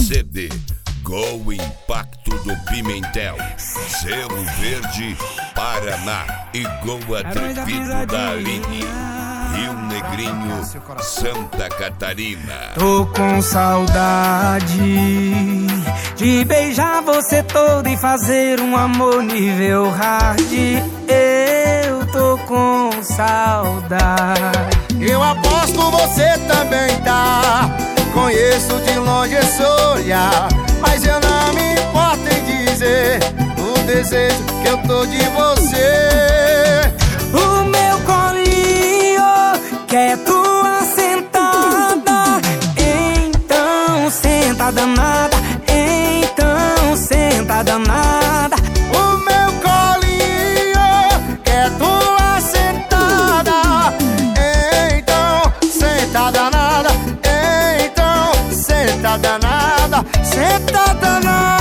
CD Go Impacto do Pimentel, Selo Verde, Paraná. E Go Atrevido da Aline, Rio Negrinho, Santa Catarina. Tô com saudade de beijar você todo e fazer um amor nível hard. Eu tô com saudade. Eu aposto você também tá. Conheço de longe esse olhar, mas eu não me importo em dizer o desejo que eu tô de você. O meu colinho quer tua sentada, então senta danada, então senta danada. O meu colinho quer tua sentada, então senta danada, então senta danada, senta danada.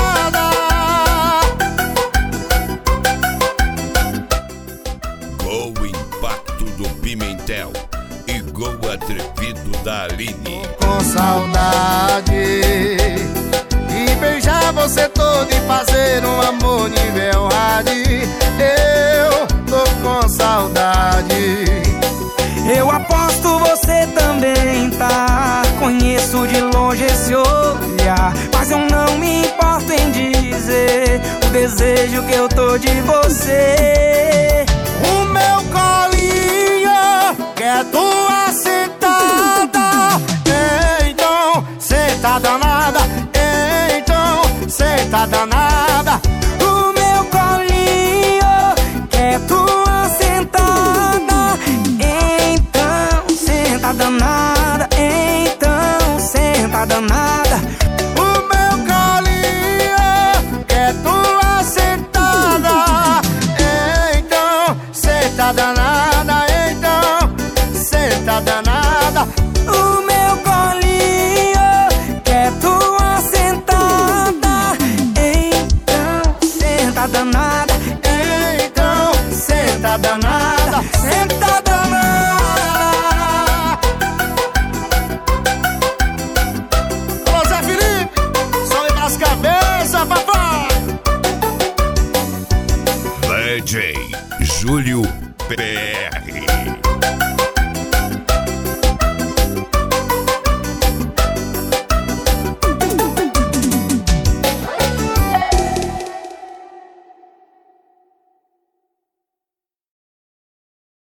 Go Impacto do Pimentel e Go Atrevido da Aline. Com saudade de beijar você todo e fazer um amor nível hard. Eu tô com saudade. Eu aposto você também tá. Conheço de longe esse olhar, mas eu não me importo em dizer o desejo que eu tô de você. O meu colinho quer tua sentada, então senta danada, então senta danada. O meu colinho quer tua sentada, então senta danada, então senta danada. O meu colinho quer tua sentada, então senta danada.